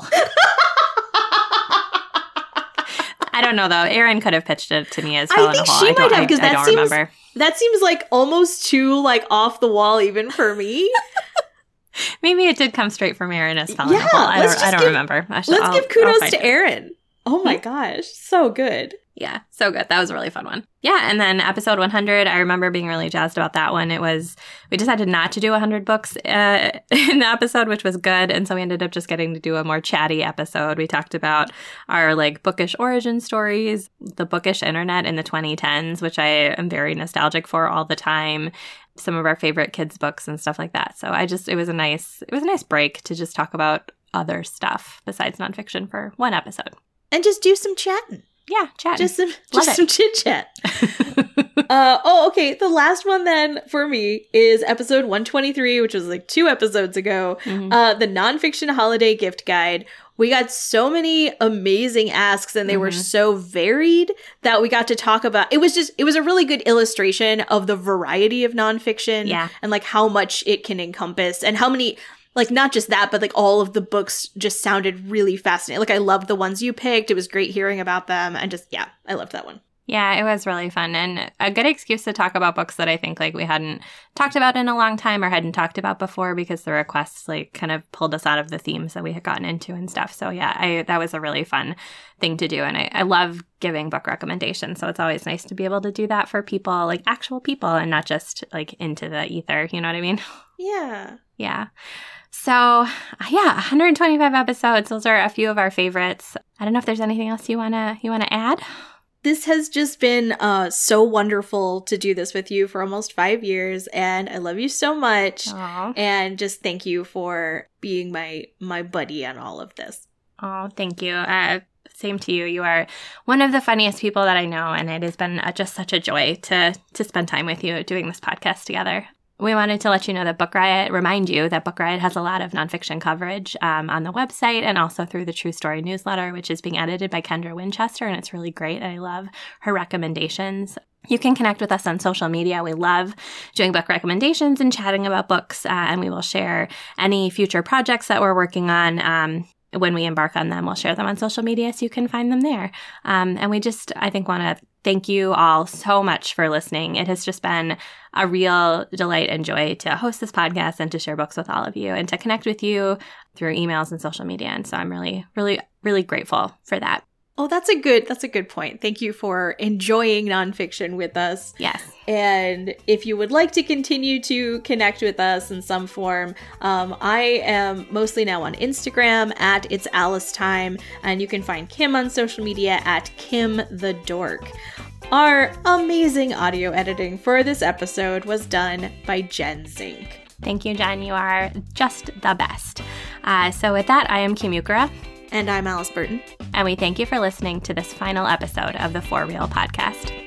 I don't know, though. Erin could have pitched it to me as fell I in a hole. She I might have, because that I don't seems, remember. That seems like almost too like off the wall even for me. Maybe it did come straight from Erin as fell yeah, in a hole. I don't, I don't give, remember. I should, let's I'll, give kudos to Erin. Oh my gosh, so good. Yeah, so good. That was a really fun one. Yeah, and then episode one hundred, I remember being really jazzed about that one. It was, we decided not to do one hundred books uh, in the episode, which was good. And so we ended up just getting to do a more chatty episode. We talked about our like bookish origin stories, the bookish internet in the twenty tens, which I am very nostalgic for all the time. Some of our favorite kids' books and stuff like that. So I just, it was a nice, it was a nice break to just talk about other stuff besides nonfiction for one episode. And just do some chatting. Yeah, chatting. Just some, just some chit chat. uh, oh, okay. The last one then for me is episode one twenty-three, which was like two episodes ago. Mm-hmm. Uh, the nonfiction holiday gift guide. We got so many amazing asks, and they mm-hmm. were so varied that we got to talk about. It was just, it was a really good illustration of the variety of nonfiction, yeah, and like how much it can encompass, and how many. Like, not just that, but, like, all of the books just sounded really fascinating. Like, I loved the ones you picked. It was great hearing about them. And just, yeah, I loved that one. Yeah, it was really fun and a good excuse to talk about books that I think like we hadn't talked about in a long time or hadn't talked about before because the requests like kind of pulled us out of the themes that we had gotten into and stuff. So yeah, I that was a really fun thing to do. And I, I love giving book recommendations. So it's always nice to be able to do that for people, like actual people and not just like into the ether. You know what I mean? Yeah. Yeah. So yeah, one hundred twenty-five episodes. Those are a few of our favorites. I don't know if there's anything else you wanna you wanna add. This has just been uh, so wonderful to do this with you for almost five years, and I love you so much. Aww. And just thank you for being my my buddy on all of this. Oh, thank you. Uh, same to you. You are one of the funniest people that I know, and it has been uh, just such a joy to to spend time with you doing this podcast together. We wanted to let you know that Book Riot, remind you that Book Riot has a lot of nonfiction coverage um, on the website and also through the True Story newsletter, which is being edited by Kendra Winchester, and it's really great. I love her recommendations. You can connect with us on social media. We love doing book recommendations and chatting about books, uh, and we will share any future projects that we're working on. Um, when we embark on them, we'll share them on social media so you can find them there. Um, and we just, I think, want to thank you all so much for listening. It has just been a real delight and joy to host this podcast and to share books with all of you and to connect with you through emails and social media. And so I'm really, really, really grateful for that. Oh, that's a good, that's a good point. Thank you for enjoying nonfiction with us. Yes. And if you would like to continue to connect with us in some form, um, I am mostly now on Instagram at It's Alice Time, and you can find Kim on social media at Kim the Dork. Our amazing audio editing for this episode was done by Jen Zink. Thank you, Jen. You are just the best. Uh, so with that, I am Kim Ukura. And I'm Alice Burton. And we thank you for listening to this final episode of the For Real podcast.